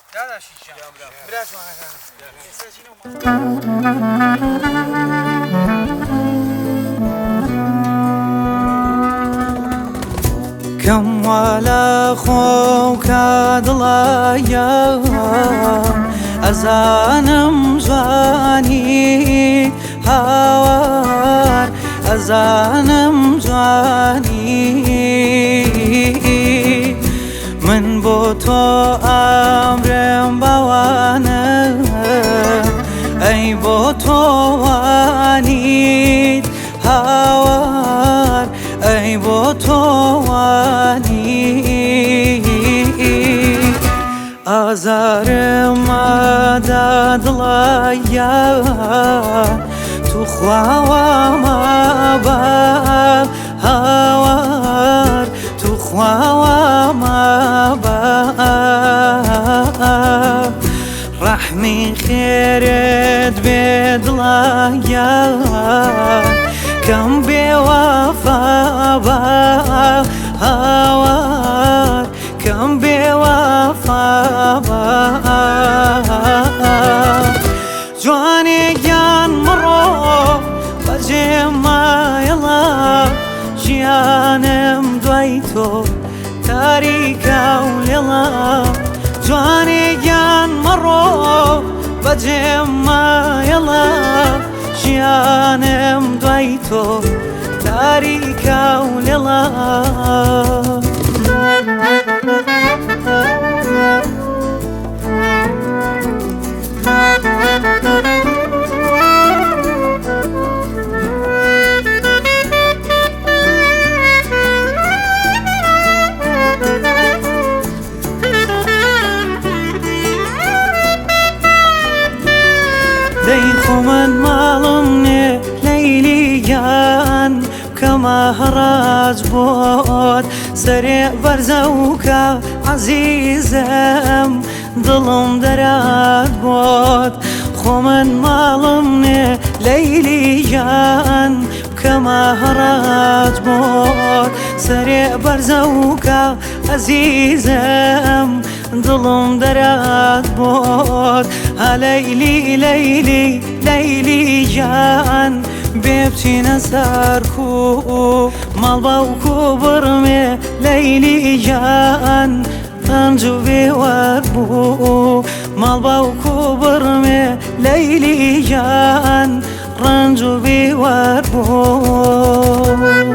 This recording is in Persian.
دادا شیشه براش كم ولا خوك دڵایا ئەزانم جوانی هاوار ئەزانم جوانی من بۆ تۆ ئەمرم بەوانە ئەی بۆ تۆ وانیت هاوار ئەی بۆ تۆ ئازارم مادە دڵایا تو خواوە مابە هاوار تو خواوە مابە ڕەحمی خێرت بێ دڵایا کەم بێوەفا بە هاوار کەم بێوەفا بە جوانێکیان مرۆڤ بەجێم مایەڵە ژیانم دوای تۆ تاریکە و لێڵە جوانێکیان مرۆڤ بەجێم مایەڵە ژیانم دوای تۆ تاریکە و لێڵە دەی خۆ من ماڵم نێ لەیلیان کەمە هەڕاج بۆت سەرێ بەرزەوکە عەزیزم دڵم دەرات بۆت خۆ من ماڵم نێ لەیلیان کەمە هەڕاج بۆت سەرێ بەرزەوکە عەزیزم دڵم دەرات بۆت ها لەیلی لەیلی لەیلی گیان بێ بچینە سەر کوو ماڵ باوکو بڕمێ لەیلی گیان ڕەنج و بێوەر بوو ماڵ باوکو بڕمێ لەیلی گیان ڕەنج و بێوەر بوو